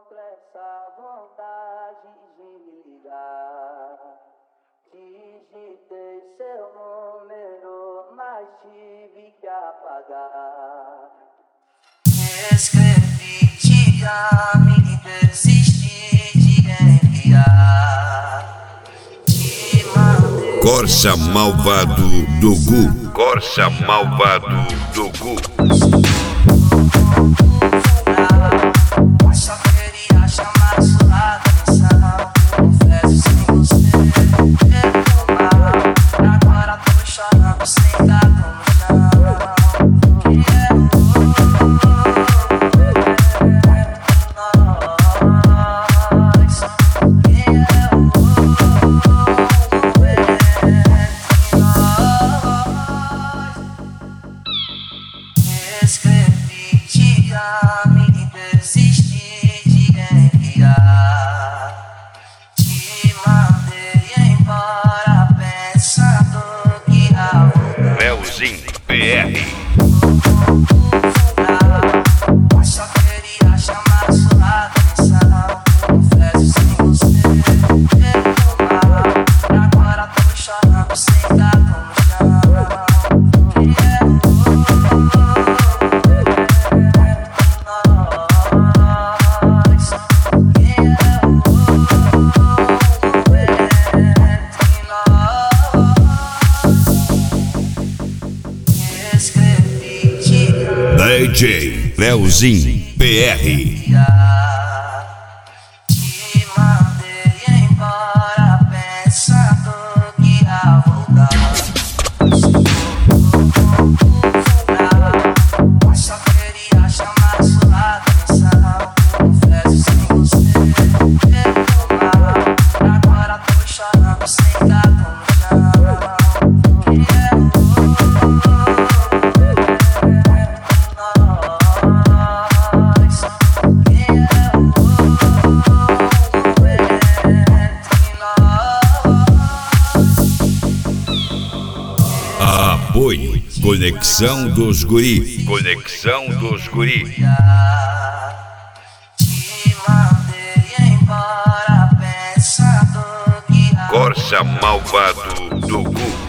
essa vontade de me ligar. Digitei seu número, mas tive que apagar. Escrevi, te amo e desisti de enviar. Te mandei. Corsa malvado do Gu. Corsa malvado do Gu. Só queria chamar sua atenção. Confesso sem você, eu tô mal. Agora tô chorando sentado no chão. Escrevi, te amo e desisti de enviar. Te mandei embora pensando que ia voltar. Leozinho PR. Só queria chamar sua atenção. Confesso sem você, eu tô mal. Agora tô chorando sentado no chão. DJ Leozinho PR. Te mandei embora pensando que ia voltar. Só queria chamar sua atenção. Confesso sem você, eu tô mal. Agora tô chorando sentado no chão. Apoio Conexão dos Guri. Conexão dos Guri. Te mandei embora pensando que Corsa malvado do Gu.